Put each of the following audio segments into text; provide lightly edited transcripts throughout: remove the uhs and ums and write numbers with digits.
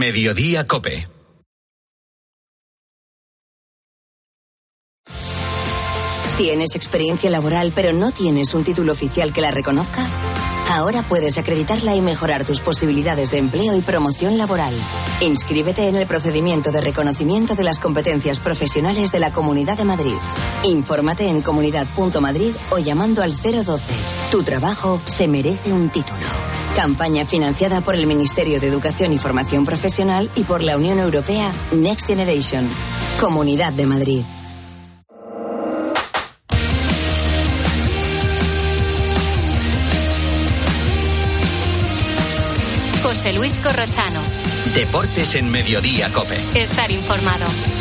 Mediodía COPE. ¿Tienes experiencia laboral pero no tienes un título oficial que la reconozca? Ahora puedes acreditarla y mejorar tus posibilidades de empleo y promoción laboral. Inscríbete en el procedimiento de reconocimiento de las competencias profesionales de la Comunidad de Madrid. Infórmate en comunidad.madrid o llamando al 012. Tu trabajo se merece un título. Campaña financiada por el Ministerio de Educación y Formación Profesional y por la Unión Europea Next Generation. Comunidad de Madrid. José Luis Corrochano. Deportes en Mediodía COPE. Estar informado.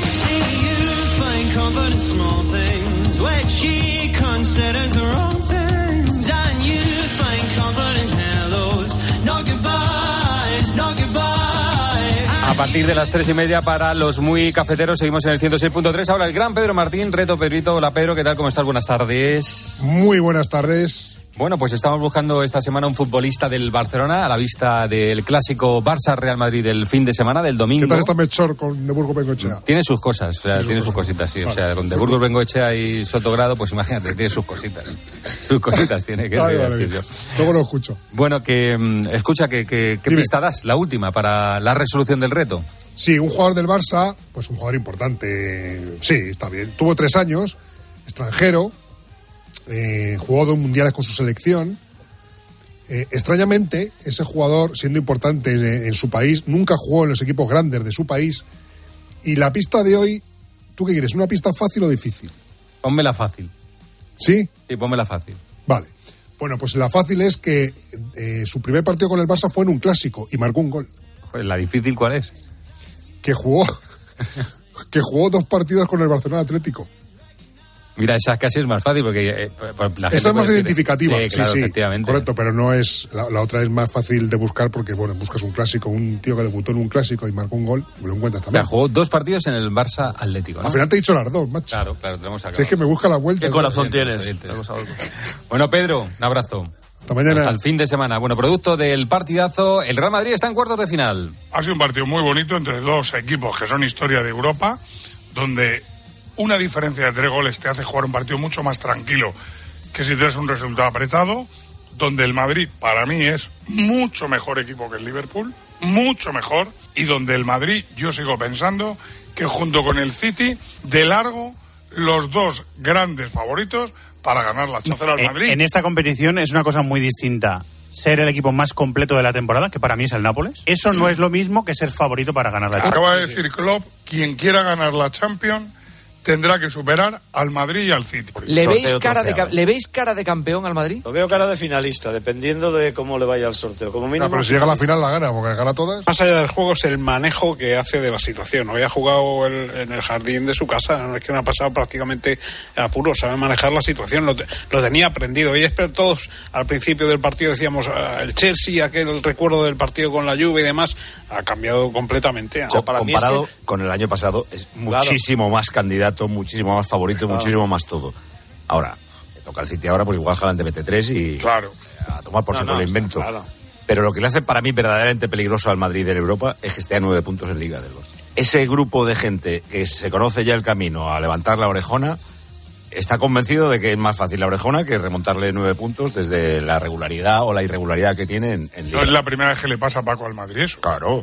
A partir de las 3:30 para los muy cafeteros seguimos en el 106.3. Ahora el gran Pedro Martín, reto Pedrito. Hola Pedro, ¿qué tal? ¿Cómo estás? Buenas tardes. Muy buenas tardes. Bueno, pues estamos buscando esta semana un futbolista del Barcelona a la vista del clásico Barça-Real Madrid del fin de semana, del domingo. ¿Qué tal está Melchor con De Burgos-Bengoechea? Tiene sus cosas, o sea, tiene sus cositas, sí. Vale. O sea, con De Burgos-Bengoechea y Sotogrado, pues imagínate, tiene sus cositas. Sus cositas tiene que decir yo. Luego lo escucho. Bueno, escucha, ¿qué pista das? La última para la resolución del reto. Sí, un jugador del Barça, pues un jugador importante. Sí, está bien. Tuvo 3 años, extranjero. Jugó 2 mundiales con su selección. Extrañamente, ese jugador, siendo importante en su país, nunca jugó en los equipos grandes de su país. Y la pista de hoy, ¿tú qué quieres? ¿Una pista fácil o difícil? Pónmela fácil. ¿Sí? Sí, pónmela fácil. Vale. Bueno, pues la fácil es que su primer partido con el Barça fue en un clásico y marcó un gol. Joder, ¿la difícil cuál es? Que jugó 2 partidos con el Barcelona Atlético. Mira, esa casi es más fácil porque la gente esa es más identificativa. Sí, claro, sí, efectivamente. Correcto, pero no es la otra es más fácil de buscar porque, bueno, buscas un clásico, un tío que debutó en un clásico y marcó un gol, lo encuentras también. Mira, jugó 2 partidos en el Barça Atlético, ¿no? Al final te he dicho las 2, macho. Claro, tenemos acá. Si es que me busca la vuelta. ¿Qué corazón tienes? Bueno, Pedro, un abrazo. Hasta mañana. Hasta el fin de semana. Bueno, producto del partidazo, el Real Madrid está en cuartos de final. Ha sido un partido muy bonito entre 2 equipos que son historia de Europa, donde una diferencia de 3 goles te hace jugar un partido mucho más tranquilo que si tienes un resultado apretado, donde el Madrid para mí es mucho mejor equipo que el Liverpool, mucho mejor, y donde el Madrid yo sigo pensando que junto con el City, de largo, los 2 grandes favoritos para ganar la Champions al Madrid. En esta competición es una cosa muy distinta ser el equipo más completo de la temporada, que para mí es el Nápoles. Eso no es lo mismo que ser favorito para ganar la Champions. Acaba de decir Klopp, quien quiera ganar la Champions tendrá que superar al Madrid y al City. ¿Le veis cara de campeón al Madrid? Lo veo cara de finalista, dependiendo de cómo le vaya el sorteo. Como mínimo, pero si llega a la final la gana, porque gana todas. Más allá del juego es el manejo que hace de la situación. Hoy ha jugado en el jardín de su casa, no es que no ha pasado prácticamente apuro, sabe manejar la situación, lo tenía aprendido. Hoy todos al principio del partido decíamos el Chelsea, aquel recuerdo del partido con la Juve y demás, ha cambiado completamente. O sea, comparado con el año pasado es muchísimo más candidato, muchísimo más favorito, muchísimo más todo. Ahora, le toca al City ahora, pues igual Haaland te mete 3 y claro, a tomar por saco el invento. Claro. Pero lo que le hace para mí verdaderamente peligroso al Madrid en Europa es que esté a 9 puntos en Liga del Barça. Ese grupo de gente que se conoce ya el camino a levantar la orejona está convencido de que es más fácil la orejona que remontarle 9 puntos desde la regularidad o la irregularidad que tiene en Liga. No es la primera vez que le pasa a Paco al Madrid eso. Claro.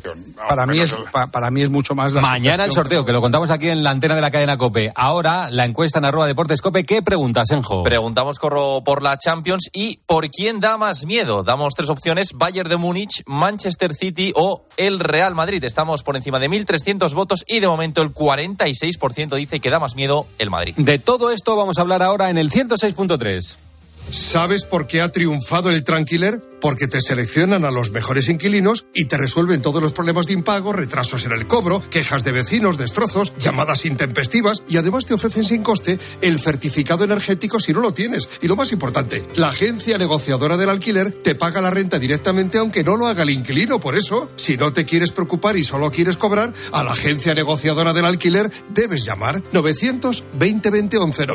Para mí es mucho más la mañana el sorteo, que lo contamos aquí en la antena de la cadena COPE. Ahora, la encuesta en @Deportes COPE. ¿Qué preguntas, Senjo? Preguntamos, Corro, por la Champions y ¿por quién da más miedo? Damos 3 opciones: Bayern de Múnich, Manchester City o el Real Madrid. Estamos por encima de 1.300 votos y de momento el 46% dice que da más miedo el Madrid. De todo esto vamos a hablar ahora en el 106.3. ¿Sabes por qué ha triunfado el Tranquiler? Porque te seleccionan a los mejores inquilinos y te resuelven todos los problemas de impago, retrasos en el cobro, quejas de vecinos, destrozos, llamadas intempestivas y además te ofrecen sin coste el certificado energético si no lo tienes. Y lo más importante, la agencia negociadora del alquiler te paga la renta directamente aunque no lo haga el inquilino. Por eso, si no te quieres preocupar y solo quieres cobrar, a la agencia negociadora del alquiler debes llamar 900-2020-11,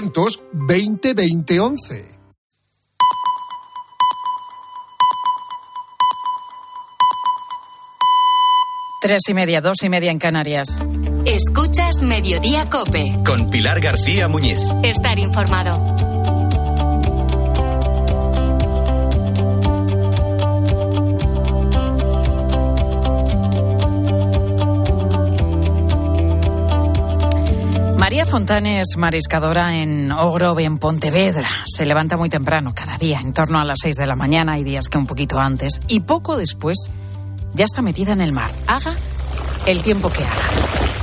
900-2020-11. 3:30, 2:30 en Canarias. Escuchas Mediodía COPE. Con Pilar García Muñiz. Estar informado. María Fontán es mariscadora en Ogrove, en Pontevedra. Se levanta muy temprano cada día, en torno a las 6 de la mañana, hay días que un poquito antes, y poco después ya está metida en el mar. Haga el tiempo que haga.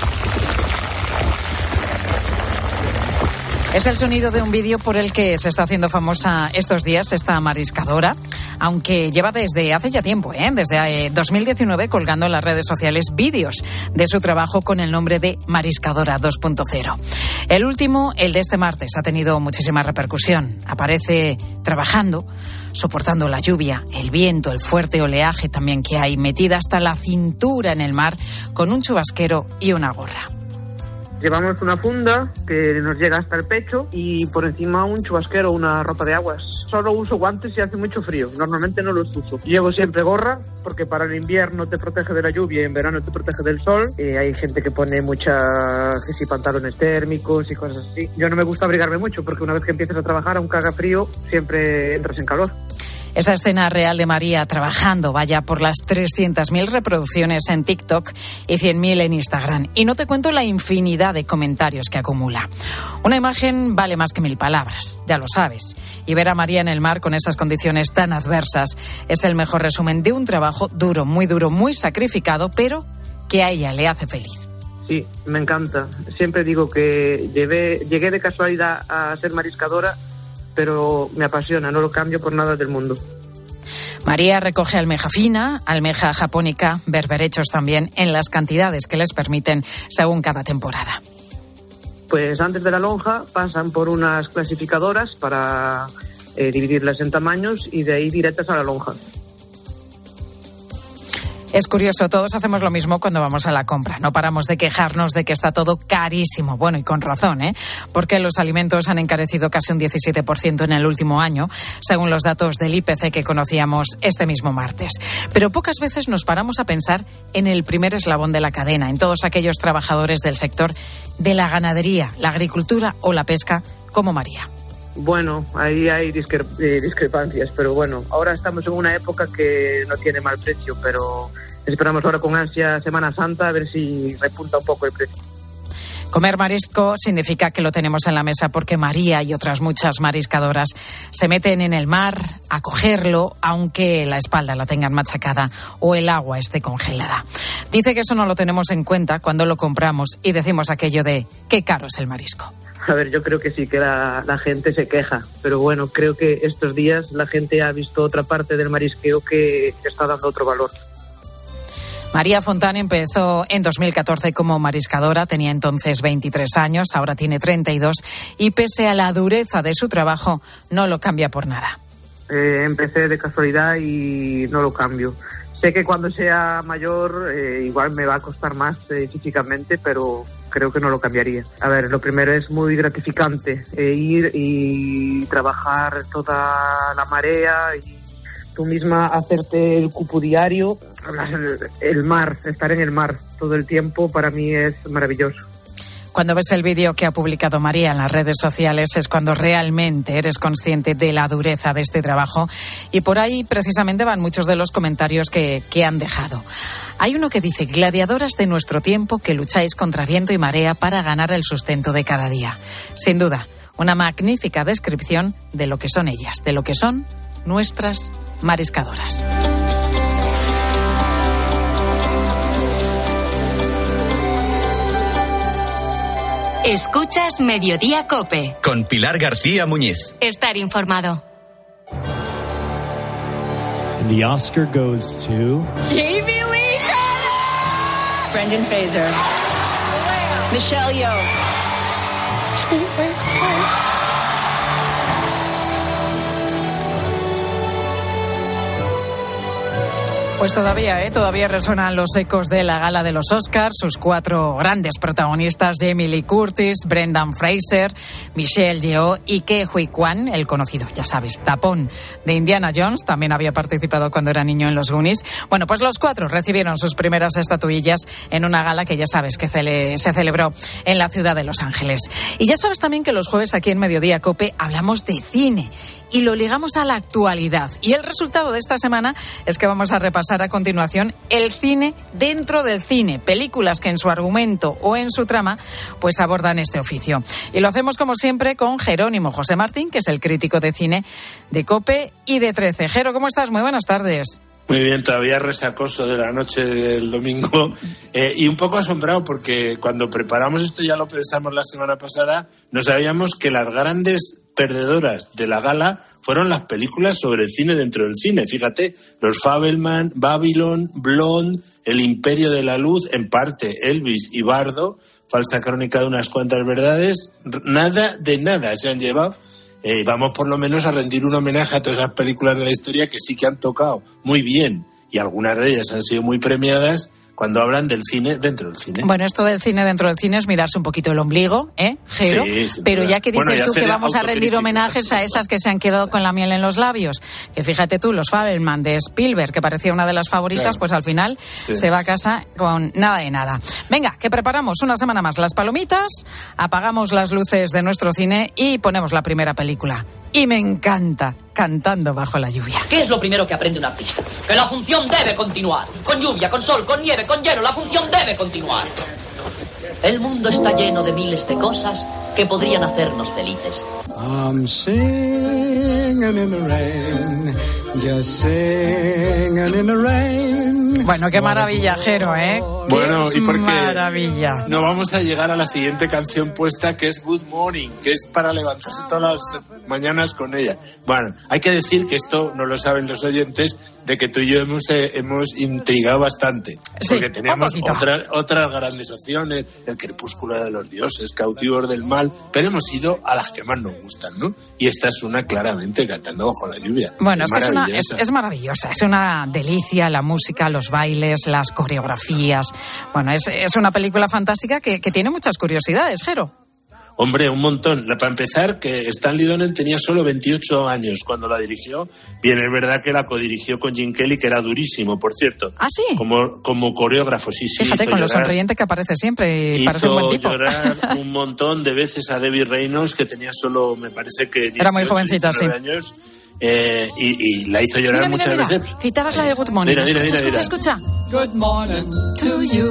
Es el sonido de un vídeo por el que se está haciendo famosa estos días esta mariscadora, aunque lleva desde hace ya tiempo, desde 2019, colgando en las redes sociales vídeos de su trabajo con el nombre de Mariscadora 2.0. El último, el de este martes, ha tenido muchísima repercusión. Aparece trabajando, soportando la lluvia, el viento, el fuerte oleaje también que hay, metida hasta la cintura en el mar, con un chubasquero y una gorra. Llevamos una funda que nos llega hasta el pecho y por encima un chubasquero, una ropa de aguas. Solo uso guantes si hace mucho frío, normalmente no los uso. Llevo siempre gorra porque para el invierno te protege de la lluvia y en verano te protege del sol. Hay gente que pone que si pantalones térmicos y cosas así. Yo no me gusta abrigarme mucho porque una vez que empiezas a trabajar, aunque haga frío, siempre entras en calor. Esa escena real de María trabajando vaya por las 300.000 reproducciones en TikTok y 100.000 en Instagram. Y no te cuento la infinidad de comentarios que acumula. Una imagen vale más que 1000 palabras, ya lo sabes. Y ver a María en el mar con esas condiciones tan adversas es el mejor resumen de un trabajo duro, muy sacrificado, pero que a ella le hace feliz. Sí, me encanta. Siempre digo que llegué de casualidad a ser mariscadora, pero me apasiona, no lo cambio por nada del mundo. María recoge almeja fina, almeja japónica, berberechos también, en las cantidades que les permiten según cada temporada. Pues antes de la lonja pasan por unas clasificadoras para dividirlas en tamaños y de ahí directas a la lonja. Es curioso, todos hacemos lo mismo cuando vamos a la compra. No paramos de quejarnos de que está todo carísimo. Bueno, y con razón, porque los alimentos han encarecido casi un 17% en el último año, según los datos del IPC que conocíamos este mismo martes. Pero pocas veces nos paramos a pensar en el primer eslabón de la cadena, en todos aquellos trabajadores del sector de la ganadería, la agricultura o la pesca, como María. Bueno, ahí hay discrepancias, pero bueno, ahora estamos en una época que no tiene mal precio, pero esperamos ahora con ansia Semana Santa a ver si repunta un poco el precio. Comer marisco significa que lo tenemos en la mesa porque María y otras muchas mariscadoras se meten en el mar a cogerlo, aunque la espalda la tengan machacada o el agua esté congelada. Dice que eso no lo tenemos en cuenta cuando lo compramos y decimos aquello de qué caro es el marisco. A ver, yo creo que sí que la gente se queja, pero bueno, creo que estos días la gente ha visto otra parte del marisqueo que está dando otro valor. María Fontán empezó en 2014 como mariscadora, tenía entonces 23 años, ahora tiene 32 y pese a la dureza de su trabajo no lo cambia por nada. Empecé de casualidad y no lo cambio. Sé que cuando sea mayor igual me va a costar más físicamente, pero creo que no lo cambiaría. A ver, lo primero es muy gratificante ir y trabajar toda la marea y tú misma hacerte el cupo diario. El mar, estar en el mar todo el tiempo para mí es maravilloso. Cuando ves el vídeo que ha publicado María en las redes sociales es cuando realmente eres consciente de la dureza de este trabajo y por ahí precisamente van muchos de los comentarios que han dejado. Hay uno que dice: gladiadoras de nuestro tiempo que lucháis contra viento y marea para ganar el sustento de cada día. Sin duda, una magnífica descripción de lo que son ellas, de lo que son nuestras mariscadoras. Escuchas Mediodía COPE. Con Pilar García Muñiz. Estar informado. And the Oscar goes to Jamie Lee Curtis, Brendan Fraser, Michelle Yeoh. Pues todavía resuenan los ecos de la gala de los Oscars, sus 4 grandes protagonistas, Jamie Lee Curtis, Brendan Fraser, Michelle Yeoh y Ke Huy Quan, el conocido, ya sabes, tapón de Indiana Jones, también había participado cuando era niño en los Goonies. Bueno, pues los 4 recibieron sus primeras estatuillas en una gala que ya sabes que se celebró en la ciudad de Los Ángeles. Y ya sabes también que los jueves aquí en Mediodía COPE hablamos de cine y lo ligamos a la actualidad. Y el resultado de esta semana es que vamos a repasar a continuación el cine dentro del cine, películas que en su argumento o en su trama pues abordan este oficio. Y lo hacemos como siempre con Jerónimo José Martín, que es el crítico de cine de COPE y de 13. Jero, ¿cómo estás? Muy buenas tardes. Muy bien, todavía resacoso de la noche del domingo y un poco asombrado porque cuando preparamos esto, ya lo pensamos la semana pasada, no sabíamos que las grandes perdedoras de la gala fueron las películas sobre el cine dentro del cine. Fíjate, Los Fabelman, Babylon, Blonde, El Imperio de la Luz, en parte Elvis y Bardo, Falsa crónica de unas cuantas verdades, nada de nada se han llevado. Vamos por lo menos a rendir un homenaje a todas esas películas de la historia que sí que han tocado muy bien y algunas de ellas han sido muy premiadas cuando hablan del cine dentro del cine. Bueno, esto del cine dentro del cine es mirarse un poquito el ombligo, Jero? Sí, pero ya que dices tú que vamos a rendir homenajes a esas que se han quedado con la miel en los labios, que fíjate tú, Los Fabelman de Spielberg, que parecía una de las favoritas, claro, pues al final se va a casa con nada de nada. Venga, que preparamos una semana más las palomitas, apagamos las luces de nuestro cine y ponemos la primera película. Y me encanta Cantando bajo la lluvia. ¿Qué es lo primero que aprende un artista? Que la función debe continuar. Con lluvia, con sol, con nieve, con hielo, la función debe continuar. El mundo está lleno de miles de cosas que podrían hacernos felices. I'm singing in the rain, just singing in the rain. Bueno, qué maravilla, Jero, Bueno, y porque maravilla. No vamos a llegar a la siguiente canción puesta, que es Good Morning, que es para levantarse todas las mañanas con ella. Bueno, hay que decir que esto no lo saben los oyentes, de que tú y yo hemos intrigado bastante. Sí, porque tenemos otras grandes opciones, El crepúsculo de los dioses, Cautivos del mal, pero hemos ido a las que más nos gustan, ¿no? Y esta es una claramente, Cantando bajo la lluvia. Bueno, es maravillosa, es una delicia, la música, los bailes, las coreografías. Bueno, es una película fantástica que tiene muchas curiosidades, Jero. Hombre, un montón. Para empezar, que Stanley Donen tenía solo 28 años cuando la dirigió. Bien, es verdad que la codirigió con Gene Kelly, que era durísimo, por cierto. ¿Ah, sí? Como coreógrafo, sí. Fíjate, con lo sonriente que aparece siempre. Parece un buen tipo. Hizo llorar un montón de veces a Debbie Reynolds, que tenía solo, me parece que 18, era muy jovencita, 19 años. Y la hizo llorar muchas veces. Citabas la de Good Morning. Mira. Escucha. Good morning to you.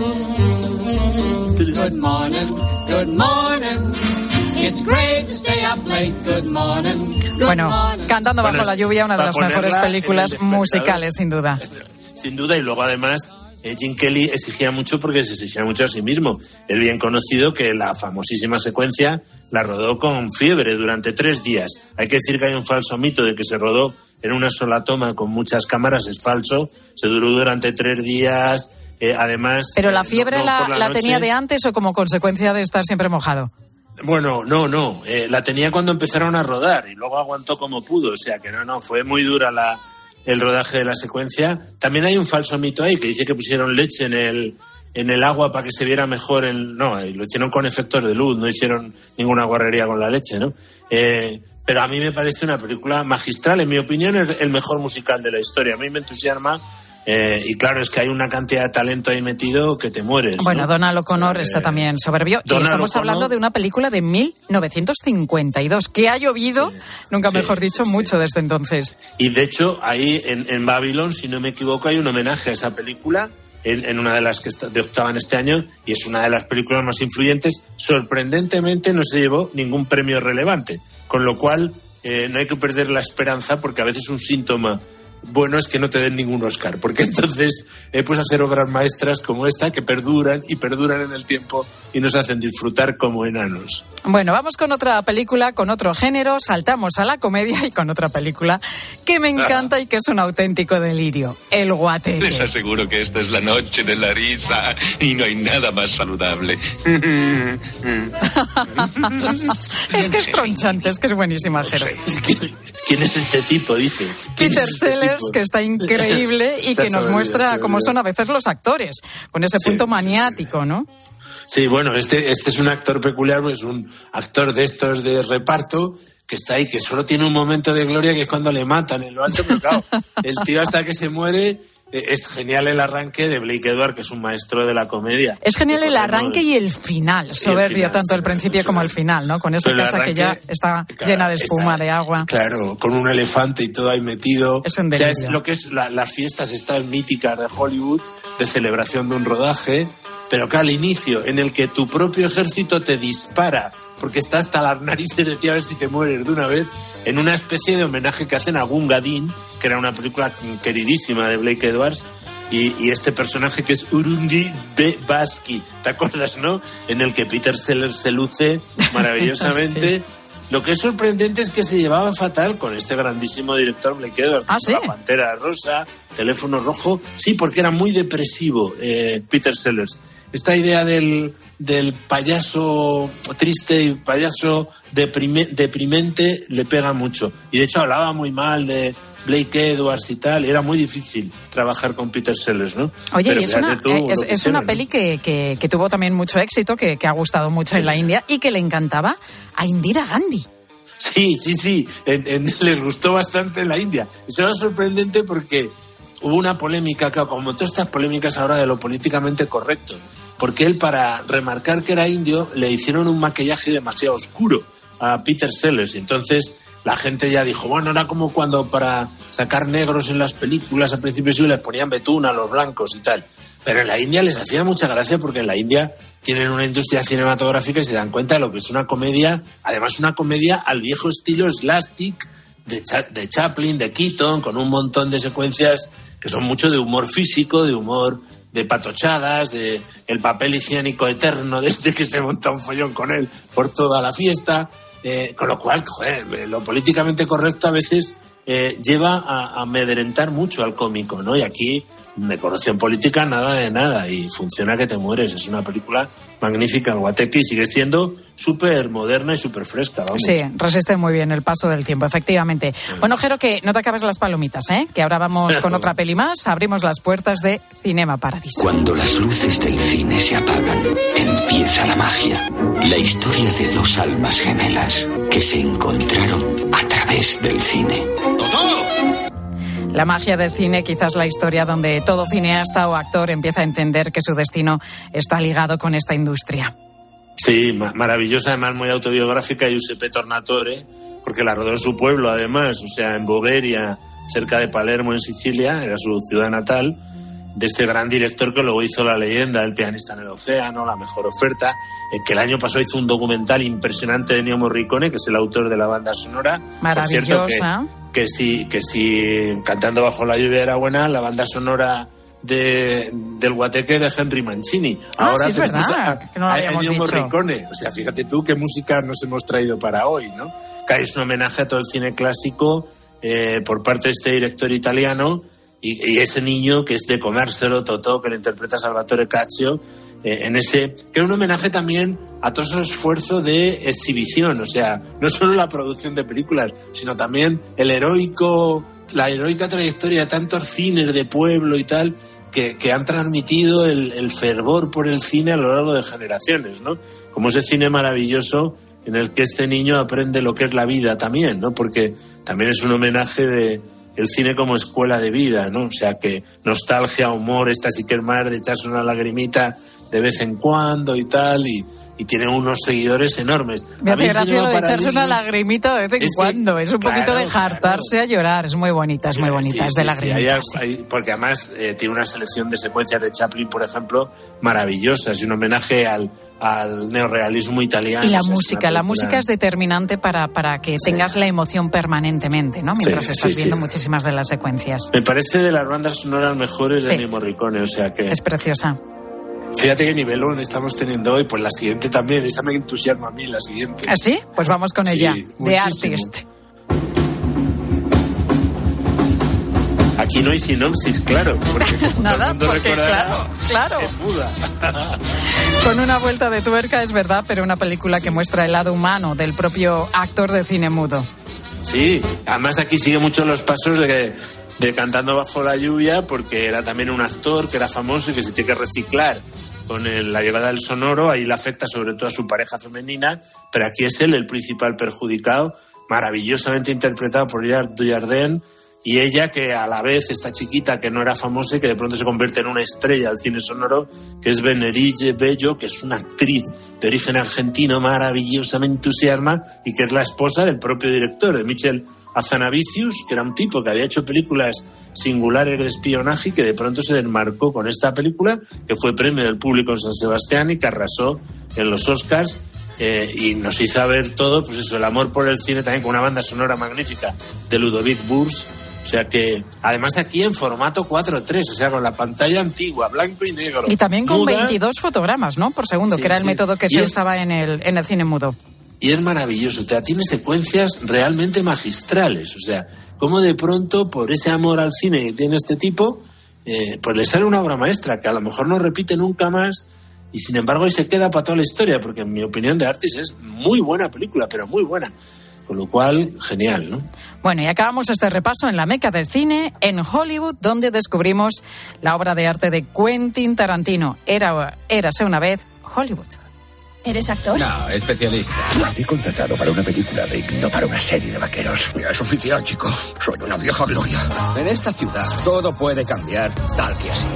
Good morning, good morning. It's great to stay up late. Good morning. Bueno, Cantando bajo la lluvia, una de las mejores películas musicales, sin duda. Sin duda, y luego además Gene Kelly exigía mucho porque se exigía mucho a sí mismo. Es bien conocido que la famosísima secuencia la rodó con fiebre durante 3 días. Hay que decir que hay un falso mito de que se rodó en una sola toma con muchas cámaras, es falso. Se duró durante 3 días, además... ¿Pero la fiebre la tenía de antes o como consecuencia de estar siempre mojado? Bueno, no. La tenía cuando empezaron a rodar y luego aguantó como pudo. O sea que no, fue muy dura el rodaje de la secuencia. También hay un falso mito ahí que dice que pusieron leche en el agua para que se viera mejor. No, lo hicieron con efectos de luz, no hicieron ninguna guarrería con la leche, ¿no? Pero a mí me parece una película magistral. En mi opinión es el mejor musical de la historia. A mí me entusiasma. Y claro, es que hay una cantidad de talento ahí metido que te mueres. Bueno, ¿no? Donald O'Connor está también soberbio. Y estamos hablando de una película de 1952, que ha llovido, nunca mejor dicho, mucho desde entonces. Y de hecho, ahí en Babylon, si no me equivoco, hay un homenaje a esa película en una de las que optaban este año, y es una de las películas más influyentes. Sorprendentemente no se llevó ningún premio relevante, con lo cual no hay que perder la esperanza, porque a veces un síntoma bueno es que no te den ningún Oscar, porque entonces puedes hacer obras maestras como esta que perduran en el tiempo y nos hacen disfrutar como enanos. Bueno, vamos con otra película, con otro género, saltamos a la comedia y con otra película que me encanta y que es un auténtico delirio, El Guateque. Les aseguro que esta es la noche de la risa y no hay nada más saludable. Es que es tronchante, es que es buenísima, Jero. ¿quién es este tipo? Dice. Peter Sellers, que está increíble y que nos muestra cómo son a veces los actores, con ese punto maniático, ¿no? Sí, bueno, este es un actor peculiar, pues un actor de estos de reparto que está ahí, que solo tiene un momento de gloria, que es cuando le matan en lo alto, pero claro, el tío hasta que se muere. Es genial el arranque de Blake Edwards, que es un maestro de la comedia. Es genial el arranque y el final, soberbio, tanto el principio como el final, ¿no? Con esa casa que ya está llena de espuma, de agua. Claro, con un elefante y todo ahí metido. Es un delirio. O sea, es lo que es las fiestas estas míticas de Hollywood, de celebración de un rodaje, pero que al inicio, en el que tu propio ejército te dispara, porque está hasta las narices de ti a ver si te mueres de una vez, en una especie de homenaje que hacen a Gunga Din, que era una película queridísima de Blake Edwards, y este personaje que es Urundi B. Basky, ¿te acuerdas, no? En el que Peter Sellers se luce maravillosamente. Sí. Lo que es sorprendente es que se llevaba fatal con este grandísimo director Blake Edwards. ¿Sí? La Pantera Rosa, Teléfono Rojo. Sí, porque era muy depresivo Peter Sellers. Esta idea del payaso triste y payaso deprimente le pega mucho. Y de hecho hablaba muy mal de Blake Edwards y tal. Era muy difícil trabajar con Peter Sellers, ¿no? Oye, y es una peli que tuvo también mucho éxito, que ha gustado mucho en la India y que le encantaba a Indira Gandhi. Sí. Les gustó bastante en la India. Eso era sorprendente porque hubo una polémica, como todas estas polémicas ahora de lo políticamente correcto, porque él, para remarcar que era indio, le hicieron un maquillaje demasiado oscuro a Peter Sellers, y entonces la gente ya dijo, bueno, era como cuando para sacar negros en las películas al principio sí les ponían betún a los blancos y tal, pero en la India les hacía mucha gracia porque en la India tienen una industria cinematográfica y se dan cuenta de lo que es una comedia, además una comedia al viejo estilo slapstick de Chaplin, de Keaton, con un montón de secuencias que son mucho de humor físico, de humor de patochadas, de el papel higiénico eterno desde que se monta un follón con él por toda la fiesta, con lo cual, joder, lo políticamente correcto a veces lleva a amedrentar mucho al cómico, ¿no? Y aquí, de corrección política, nada de nada, y funciona que te mueres. Es una película magnífica, el Guateque, y sigue siendo súper moderna y súper fresca, vamos. Sí, resiste muy bien el paso del tiempo, efectivamente. Bueno, Jero, que no te acabes las palomitas, que ahora vamos con otra peli más. Abrimos las puertas de Cinema Paradiso. Cuando las luces del cine se apagan, empieza la magia. La historia de dos almas gemelas que se encontraron a través del cine. La magia del cine, quizás la historia donde todo cineasta o actor empieza a entender que su destino está ligado con esta industria. Sí, maravillosa, además muy autobiográfica, Giuseppe Tornatore, porque la rodó en su pueblo, además, o sea, en Bogueria, cerca de Palermo, en Sicilia, era su ciudad natal, de este gran director que luego hizo La leyenda, El pianista en el océano, La mejor oferta, que el año pasado hizo un documental impresionante de Ennio Morricone, que es el autor de la banda sonora. Maravillosa. Por cierto, que sí, Cantando bajo la lluvia era buena, la banda sonora del Guateque de Henry Mancini. Ahora sí, es verdad, que no lo habíamos Ennio dicho. Morricone. O sea, fíjate tú qué música nos hemos traído para hoy, ¿no? Que es un homenaje a todo el cine clásico por parte de este director italiano, y ese niño que es de comérselo, Totò, que lo interpreta Salvatore Caccio, en ese, que es un homenaje también a todo ese esfuerzo de exhibición, o sea, no solo la producción de películas, sino también la heroica trayectoria de tantos cines de pueblo y tal, que han transmitido el fervor por el cine a lo largo de generaciones, ¿no? Como ese cine maravilloso en el que este niño aprende lo que es la vida también, ¿no? Porque también es un homenaje de el cine como escuela de vida, ¿no? O sea, que nostalgia, humor, esta sí que es más de echarse una lagrimita de vez en cuando y tal, y tiene unos seguidores enormes. Me hace gracia lo de echarse una lagrimita de vez en cuando. Es un poquito de jartarse a llorar. Es muy bonita, es muy bonita. Es de lagrimitas. Porque además tiene una selección de secuencias de Chaplin, por ejemplo, maravillosas, y un homenaje al neorrealismo italiano. Y la música es determinante para que tengas la emoción permanentemente, ¿no? Mientras estás viendo muchísimas de las secuencias. Me parece de las bandas sonoras mejores de Ennio Morricone, o sea que... Es preciosa. Fíjate qué nivelón estamos teniendo hoy, pues la siguiente también, esa me entusiasma a mí, la siguiente. ¿Ah, sí? Pues vamos con ella, The Artist. Aquí no hay sinopsis, claro. Nada, porque claro. Es muda. Con una vuelta de tuerca, es verdad, pero una película que muestra el lado humano del propio actor de cine mudo. Sí, además aquí sigue mucho los pasos de Cantando bajo la lluvia, porque era también un actor que era famoso y que se tiene que reciclar con la llegada del sonoro. Ahí le afecta sobre todo a su pareja femenina, pero aquí es él el principal perjudicado, maravillosamente interpretado por Gerard Dujardin, y ella, que a la vez, esta chiquita que no era famosa y que de pronto se convierte en una estrella del cine sonoro, que es Beneriche Bello, que es una actriz de origen argentino maravillosamente entusiasma y que es la esposa del propio director, de Michel Hazanavicius, que era un tipo que había hecho películas singulares de espionaje y que de pronto se desmarcó con esta película, que fue premio del público en San Sebastián y que arrasó en los Oscars. Y nos hizo ver todo, pues eso, el amor por el cine, también con una banda sonora magnífica de Ludovic Bours. O sea que, además aquí en formato 4:3, o sea, con la pantalla antigua, blanco y negro. Y también con muda, 22 fotogramas, ¿no? Por segundo, sí, que era el método que se es, usaba en el cine mudo. Y es maravilloso, tiene secuencias realmente magistrales. O sea, cómo de pronto, por ese amor al cine que tiene este tipo, pues le sale una obra maestra que a lo mejor no repite nunca más. Y sin embargo ahí se queda para toda la historia, porque en mi opinión de Artis es muy buena película, pero muy buena. Con lo cual, genial, ¿no? Bueno, y acabamos este repaso en la meca del cine, en Hollywood, donde descubrimos la obra de arte de Quentin Tarantino. Érase una vez Hollywood. ¿Eres actor? No, especialista. Te he contratado para una película, Rick, no para una serie de vaqueros. Ya es oficial, chico. Soy una vieja gloria. En esta ciudad todo puede cambiar tal que así.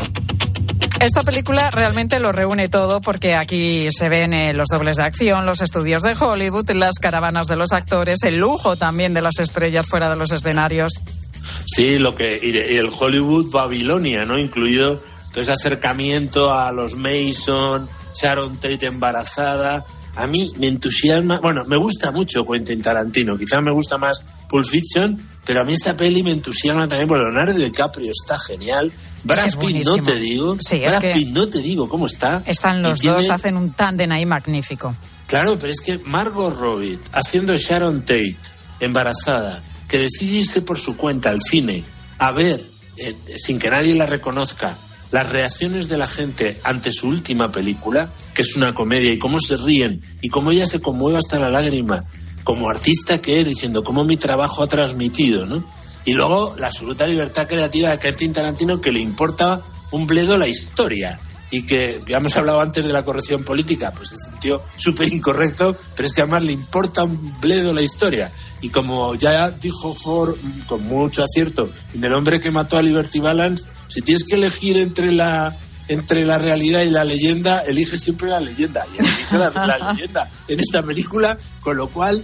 Esta película realmente lo reúne todo, porque aquí se ven los dobles de acción, los estudios de Hollywood, las caravanas de los actores, el lujo también de las estrellas fuera de los escenarios. Sí, y el Hollywood Babilonia, ¿no? Incluido todo ese acercamiento a los Mason, Sharon Tate embarazada. A mí me entusiasma, bueno, me gusta mucho Quentin Tarantino, quizás me gusta más Pulp Fiction, pero a mí esta peli me entusiasma también porque Leonardo DiCaprio está genial. Brad Pitt, no te digo. Sí, Brad Pitt, no te digo cómo está. Están los dos, hacen un tándem ahí magnífico. Claro, pero es que Margot Robbie, haciendo Sharon Tate, embarazada, que decide irse por su cuenta al cine a ver, sin que nadie la reconozca, las reacciones de la gente ante su última película, que es una comedia, y cómo se ríen, y cómo ella se conmueve hasta la lágrima, como artista que es, diciendo cómo mi trabajo ha transmitido, ¿no? Y luego la absoluta libertad creativa de Quentin Tarantino, que le importa un bledo la historia. Y que, ya hemos hablado antes de la corrección política, pues es un tío súper incorrecto, pero es que además le importa un bledo la historia. Y como ya dijo Ford, con mucho acierto, en El hombre que mató a Liberty Balance, si tienes que elegir entre la realidad y la leyenda, elige siempre la leyenda. Y elige la leyenda en esta película, con lo cual...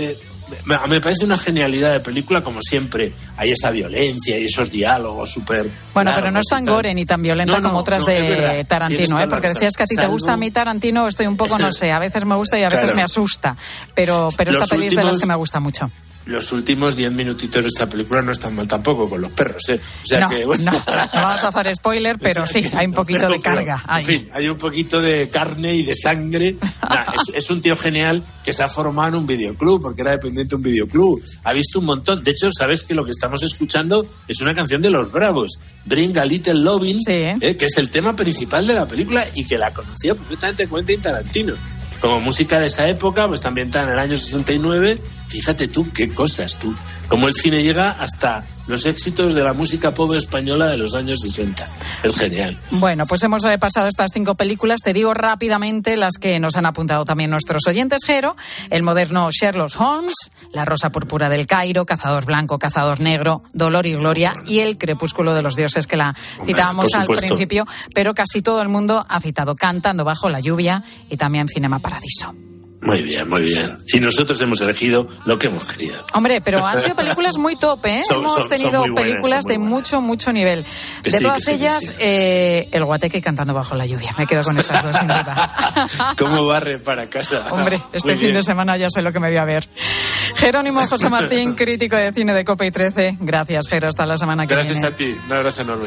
me parece una genialidad de película, como siempre. Hay esa violencia y esos diálogos súper... Bueno, pero no es tan gore ni tan violenta como otras de Tarantino, porque decías que a ti te gusta. A mí Tarantino estoy un poco, no sé, a veces me gusta y a veces me asusta. Pero esta peli es de las que me gusta mucho. Los últimos 10 minutitos de esta película no están mal tampoco con los perros, ¿eh? O sea que, bueno. No vamos a hacer spoiler, pero sí, hay un poquito de carga. En fin, hay un poquito de carne y de sangre. Es un tío genial que se ha formado en un videoclub, porque era dependiente de un videoclub. Ha visto un montón. De hecho, sabes que lo que estamos escuchando es una canción de Los Bravos, Bring a Little Lovin', que es el tema principal de la película y que la conocía perfectamente Quentin Tarantino. Como música de esa época, pues también está en el año 69. Fíjate tú, qué cosas tú. Cómo el cine llega hasta los éxitos de la música pop española de los años 60. Es genial. Bueno, pues hemos repasado estas 5 películas. Te digo rápidamente las que nos han apuntado también nuestros oyentes, Jero. El moderno Sherlock Holmes, La rosa púrpura del Cairo, Cazador blanco, Cazador negro, Dolor y gloria y El crepúsculo de los dioses, que la citábamos al principio, pero casi todo el mundo ha citado Cantando bajo la lluvia y también Cinema Paradiso. Muy bien, muy bien. Y nosotros hemos elegido lo que hemos querido. Hombre, pero han sido películas muy top, ¿eh? Hemos tenido películas de mucho, mucho nivel. De todas ellas, El Guateque y Cantando bajo la lluvia. Me quedo con esas dos, sin duda. ¿Cómo barre para casa? Hombre, este fin de semana ya sé lo que me voy a ver. Jerónimo José Martín, crítico de cine de COPE y 13. Gracias, Jero. Hasta la semana que viene. Gracias a ti. Un abrazo enorme.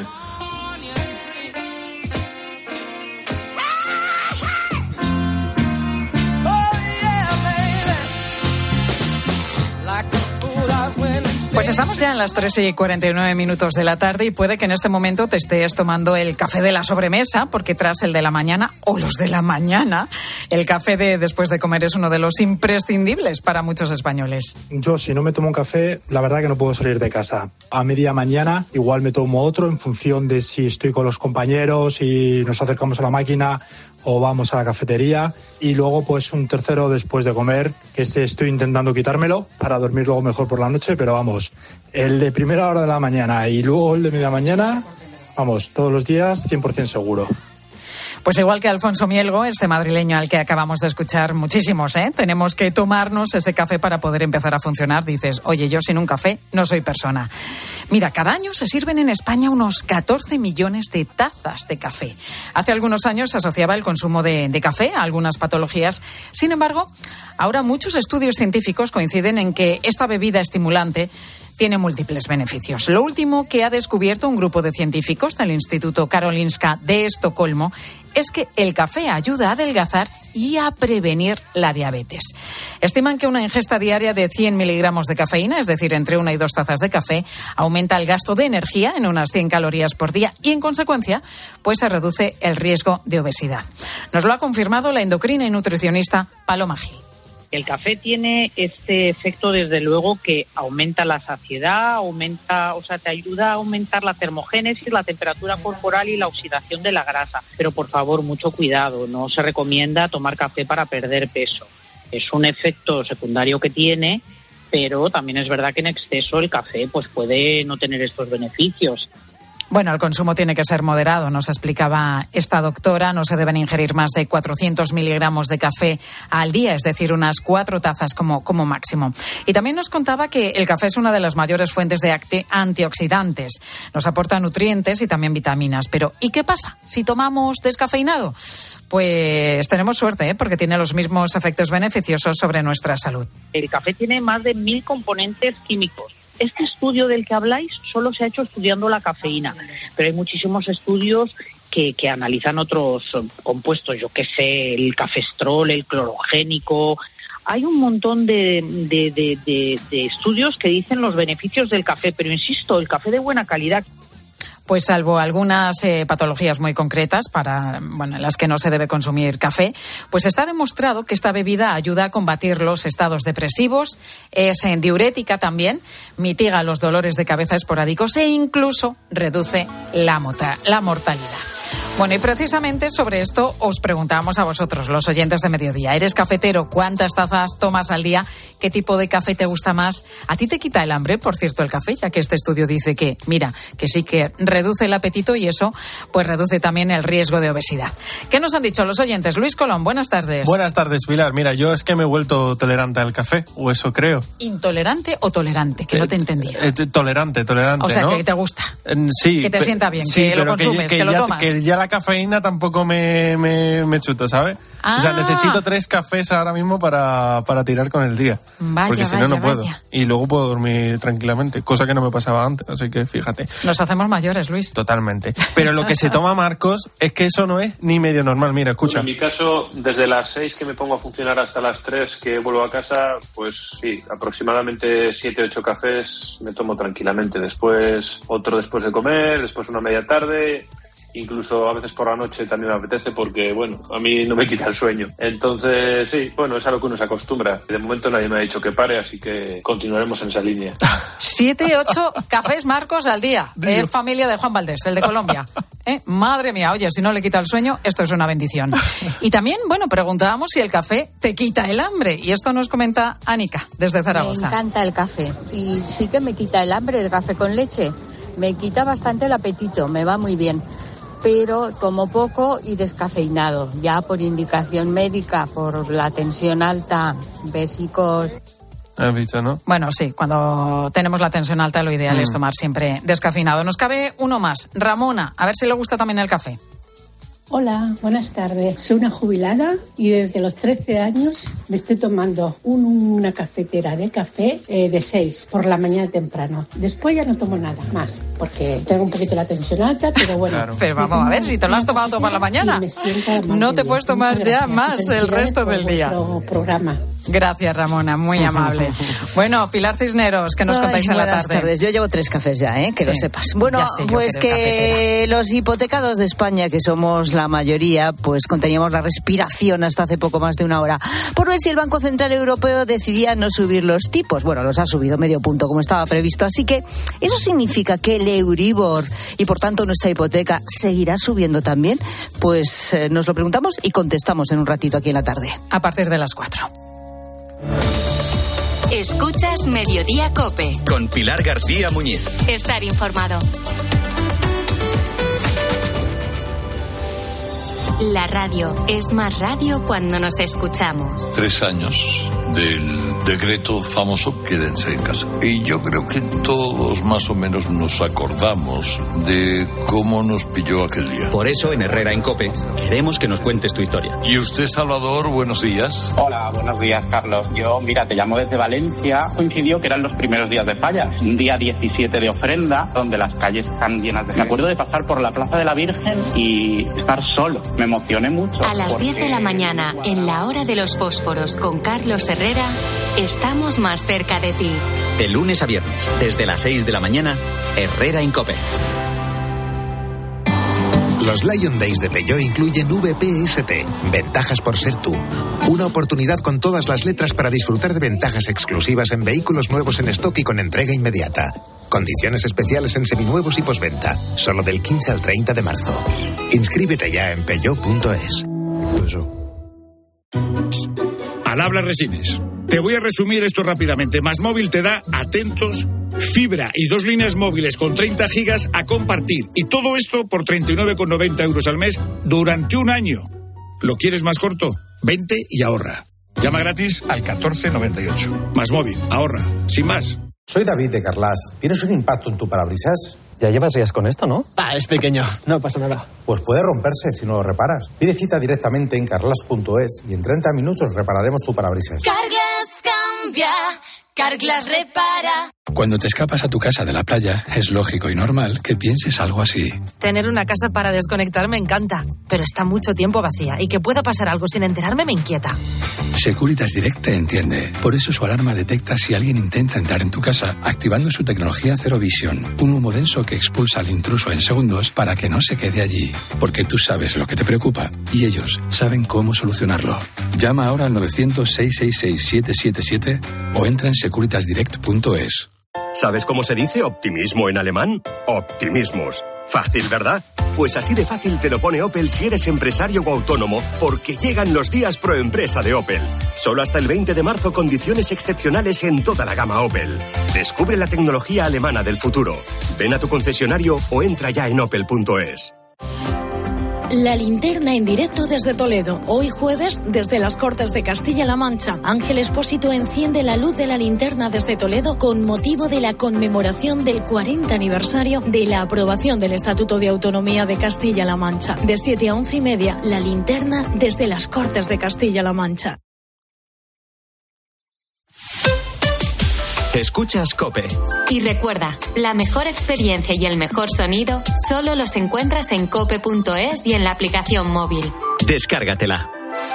Pues Pues estamos ya en las 3:49 de la tarde y puede que en este momento te estés tomando el café de la sobremesa, porque tras el de la mañana o los de la mañana, el café de después de comer es uno de los imprescindibles para muchos españoles. Yo, si no me tomo un café, la verdad que no puedo salir de casa. A media mañana igual me tomo otro en función de si estoy con los compañeros y nos acercamos a la máquina o vamos a la cafetería, y luego pues un tercero después de comer, que estoy intentando quitármelo para dormir luego mejor por la noche, pero vamos, el de primera hora de la mañana y luego el de media mañana, vamos, todos los días 100% seguro. Pues igual que Alfonso Mielgo, este madrileño al que acabamos de escuchar muchísimos, tenemos que tomarnos ese café para poder empezar a funcionar. Dices, oye, yo sin un café no soy persona. Mira, cada año se sirven en España unos 14 millones de tazas de café. Hace algunos años se asociaba el consumo de café a algunas patologías. Sin embargo, ahora muchos estudios científicos coinciden en que esta bebida estimulante tiene múltiples beneficios. Lo último que ha descubierto un grupo de científicos del Instituto Karolinska de Estocolmo es que el café ayuda a adelgazar y a prevenir la diabetes. Estiman que una ingesta diaria de 100 miligramos de cafeína, es decir, entre 1 y 2 tazas de café, aumenta el gasto de energía en unas 100 calorías por día y, en consecuencia, pues se reduce el riesgo de obesidad. Nos lo ha confirmado la endocrina y nutricionista Paloma Gil. El café tiene este efecto, desde luego, que aumenta la saciedad, te ayuda a aumentar la termogénesis, la temperatura corporal y la oxidación de la grasa. Pero, por favor, mucho cuidado, no se recomienda tomar café para perder peso. Es un efecto secundario que tiene, pero también es verdad que en exceso el café pues puede no tener estos beneficios. Bueno, el consumo tiene que ser moderado, nos explicaba esta doctora. No se deben ingerir más de 400 miligramos de café al día, es decir, unas 4 tazas como máximo. Y también nos contaba que el café es una de las mayores fuentes de antioxidantes. Nos aporta nutrientes y también vitaminas. Pero, ¿y qué pasa si tomamos descafeinado? Pues tenemos suerte, porque tiene los mismos efectos beneficiosos sobre nuestra salud. El café tiene más de 1000 componentes químicos. Este estudio del que habláis solo se ha hecho estudiando la cafeína, pero hay muchísimos estudios que analizan otros compuestos, yo qué sé, el cafestrol, el clorogénico. Hay un montón de estudios que dicen los beneficios del café, pero insisto, el café de buena calidad. Pues salvo algunas patologías muy concretas en las que no se debe consumir café, pues está demostrado que esta bebida ayuda a combatir los estados depresivos, es diurética también, mitiga los dolores de cabeza esporádicos e incluso reduce la mortalidad. Bueno, y precisamente sobre esto os preguntamos a vosotros, los oyentes de Mediodía. ¿Eres cafetero? ¿Cuántas tazas tomas al día? ¿Qué tipo de café te gusta más? ¿A ti te quita el hambre, por cierto, el café? Ya que este estudio dice que, mira, que sí que reduce el apetito y eso pues reduce también el riesgo de obesidad. ¿Qué nos han dicho los oyentes? Luis Colón, buenas tardes. Buenas tardes, Pilar. Mira, yo es que me he vuelto tolerante al café, o eso creo. ¿Intolerante o tolerante? Que no te he entendido. Tolerante, o sea, ¿no? Que te gusta. Sí. Que te sienta bien, sí, que lo consumes, que lo tomas. Que ya la cafeína tampoco me chuta, ¿sabes? O sea, necesito 3 cafés ahora mismo para tirar con el día. Porque si no puedo. Y luego puedo dormir tranquilamente, cosa que no me pasaba antes, así que fíjate. Nos hacemos mayores, Luis. Totalmente. Pero lo que se toma Marcos es que eso no es ni medio normal. Mira, escucha. Bueno, en mi caso, desde las 6 que me pongo a funcionar hasta las 3 que vuelvo a casa, pues sí, aproximadamente 7-8 cafés me tomo tranquilamente. Después otro después de comer, después una media tarde. Incluso a veces por la noche también me apetece porque, bueno, a mí no me quita el sueño. Entonces, sí, bueno, es algo que uno se acostumbra. De momento nadie me ha dicho que pare, así que continuaremos en esa línea. 7-8 cafés, Marcos, al día. Es familia de Juan Valdés, el de Colombia. Madre mía, oye, si no le quita el sueño, esto es una bendición. Y también, bueno, preguntábamos si el café te quita el hambre. Y esto nos comenta Anika, desde Zaragoza. Me encanta el café. Y sí que me quita el hambre el café con leche. Me quita bastante el apetito, me va muy bien. Pero tomo poco y descafeinado, ya por indicación médica, por la tensión alta, bésicos. ¿Has visto, no? Bueno, sí, cuando tenemos la tensión alta lo ideal es tomar siempre descafeinado. Nos cabe uno más, Ramona, a ver si le gusta también el café. Hola, buenas tardes. Soy una jubilada y desde los 13 años me estoy tomando una cafetera de café de 6 por la mañana temprano. Después ya no tomo nada más porque tengo un poquito la tensión alta, pero bueno. Claro. Pero vamos a ver, si te lo has tomado todo por la mañana, no te puedes tomar ya más el resto del día. Programa. Gracias, Ramona, muy amable. Bueno, Pilar Cisneros, ¿qué nos contáis en la tarde? Buenas tardes. Yo llevo 3 cafés ya, que lo sepas. Bueno, pues que los hipotecados de España, que somos la mayoría, pues conteníamos la respiración hasta hace poco más de una hora por ver si el Banco Central Europeo decidía no subir los tipos. Bueno, los ha subido medio punto como estaba previsto, así que eso significa que el Euribor y por tanto nuestra hipoteca seguirá subiendo también. Pues nos lo preguntamos y contestamos en un ratito aquí en la tarde. A partir de las 4. Escuchas Mediodía COPE. Con Pilar García Muñiz. Estar informado. La radio es más radio cuando nos escuchamos. 3 años del decreto famoso quédense en casa. Y yo creo que todos más o menos nos acordamos de cómo nos pilló aquel día. Por eso en Herrera en COPE queremos que nos cuentes tu historia. Y usted, Salvador, buenos días. Hola, buenos días, Carlos. Yo, mira, te llamo desde Valencia. Coincidió que eran los primeros días de falla. Un día 17 de ofrenda, donde las calles están llenas de gente. Me acuerdo de pasar por la Plaza de la Virgen y estar solo. Me emocioné mucho. A las 10 de la mañana, en la hora de los fósforos con Carlos Herrera, estamos más cerca de ti. De lunes a viernes, desde las 6 de la mañana, Herrera en COPE. Los Lion Days de Peugeot incluyen VPST, ventajas por ser tú. Una oportunidad con todas las letras para disfrutar de ventajas exclusivas en vehículos nuevos en stock y con entrega inmediata. Condiciones especiales en seminuevos y postventa, solo del 15 al 30 de marzo. Inscríbete ya en peugeot.es. Al habla Resines. Te voy a resumir esto rápidamente. MásMóvil te da, atentos, fibra y 2 líneas móviles con 30 gigas a compartir. Y todo esto por 39,90 euros al mes durante un año. ¿Lo quieres más corto? Vente y ahorra. Llama gratis al 1498. MásMóvil, ahorra. Sin más. Soy David de Carlas. ¿Tienes un impacto en tu parabrisas? Ya llevas días con esto, ¿no? Es pequeño, no pasa nada. Pues puede romperse si no lo reparas. Pide cita directamente en carlas.es y en 30 minutos repararemos tu parabrisas. Carglass cambia, Carglass repara. Cuando te escapas a tu casa de la playa, es lógico y normal que pienses algo así. Tener una casa para desconectar me encanta, pero está mucho tiempo vacía y que pueda pasar algo sin enterarme me inquieta. Securitas Direct te entiende. Por eso su alarma detecta si alguien intenta entrar en tu casa, activando su tecnología Zero Vision, un humo denso que expulsa al intruso en segundos para que no se quede allí. Porque tú sabes lo que te preocupa y ellos saben cómo solucionarlo. Llama ahora al 900-666-777 o entra en securitasdirect.es. ¿Sabes cómo se dice optimismo en alemán? Optimismus. Fácil, ¿verdad? Pues así de fácil te lo pone Opel si eres empresario o autónomo, porque llegan los días pro empresa de Opel. Solo hasta el 20 de marzo condiciones excepcionales en toda la gama Opel. Descubre la tecnología alemana del futuro. Ven a tu concesionario o entra ya en opel.es. La linterna en directo desde Toledo. Hoy jueves, desde las Cortes de Castilla-La Mancha, Ángel Expósito enciende la luz de la linterna desde Toledo con motivo de la conmemoración del 40 aniversario de la aprobación del Estatuto de Autonomía de Castilla-La Mancha. De 7 a 11:30, la linterna desde las Cortes de Castilla-La Mancha. Escuchas COPE. Y recuerda, la mejor experiencia y el mejor sonido solo los encuentras en cope.es y en la aplicación móvil. Descárgatela.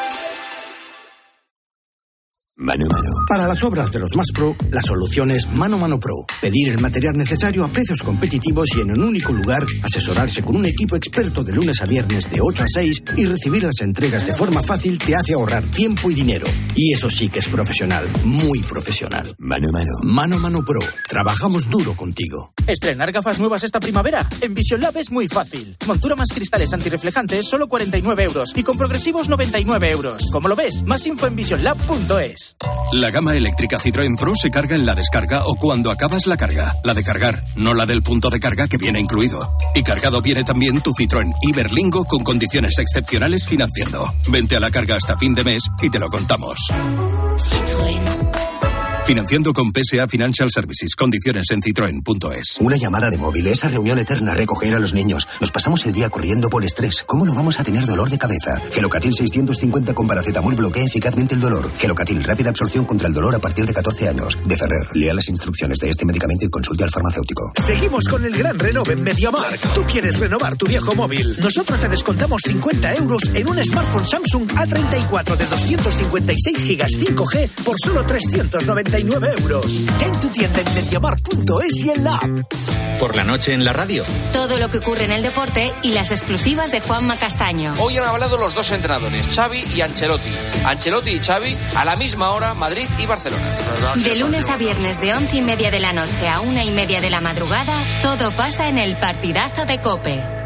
Mano a Mano. Para las obras de los más pro, la solución es Mano a Mano Pro. Pedir el material necesario a precios competitivos y en un único lugar, asesorarse con un equipo experto de lunes a viernes de 8 a 6 y recibir las entregas de forma fácil te hace ahorrar tiempo y dinero. Y eso sí que es profesional, muy profesional. Mano a Mano. Mano a Mano Pro. Trabajamos duro contigo. ¿Estrenar gafas nuevas esta primavera? En Vision Lab es muy fácil. Montura más cristales antirreflejantes, solo 49 euros. Y con progresivos, 99 euros. ¿Cómo lo ves? Más info en visionlab.es. La gama eléctrica Citroën Pro se carga en la descarga o cuando acabas la carga. La de cargar, no la del punto de carga que viene incluido. Y cargado viene también tu Citroën Iberlingo con condiciones excepcionales financiando. Vente a la carga hasta fin de mes y te lo contamos. Citroën. Financiando con PSA Financial Services. Condiciones en citroen.es. Una llamada de móvil, esa reunión eterna, recoger a los niños. Nos pasamos el día corriendo por estrés. ¿Cómo no vamos a tener dolor de cabeza? Gelocatil 650 con paracetamol bloquea eficazmente el dolor. Gelocatil, rápida absorción contra el dolor a partir de 14 años. De Ferrer, lea las instrucciones de este medicamento y consulte al farmacéutico. Seguimos con el gran renove en MediaMarkt. ¿Tú quieres renovar tu viejo móvil? Nosotros te descontamos 50 euros en un smartphone Samsung A34 de 256 gigas 5G por solo 399 euros. Ya en tu tienda en MediaMarkt.es y en la app. Por la noche en la radio. Todo lo que ocurre en el deporte y las exclusivas de Juanma Castaño. Hoy han hablado los dos entrenadores, Xavi y Ancelotti. Ancelotti y Xavi a la misma hora, Madrid y Barcelona. De lunes a viernes de 11:30 de la noche a 1:30 de la madrugada, todo pasa en el partidazo de COPE.